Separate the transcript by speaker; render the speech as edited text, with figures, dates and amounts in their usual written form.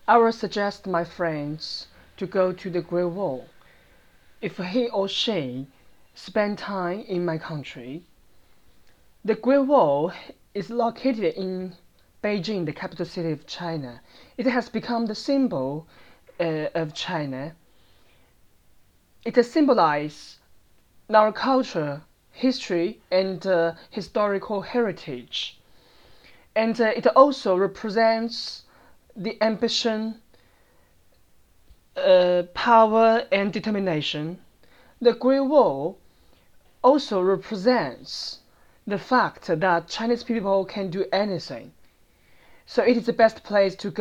Speaker 1: I would suggest my friends to go to the Great Wall if he or she spend time in my country. The Great Wall is located in Beijing, the capital city of China. It has become the symbol of China. It symbolizes our culture, history, and historical heritage. And it also represents the ambition, power, and determination. The Great Wall also represents the fact that Chinese people can do anything. So it is the best place to go.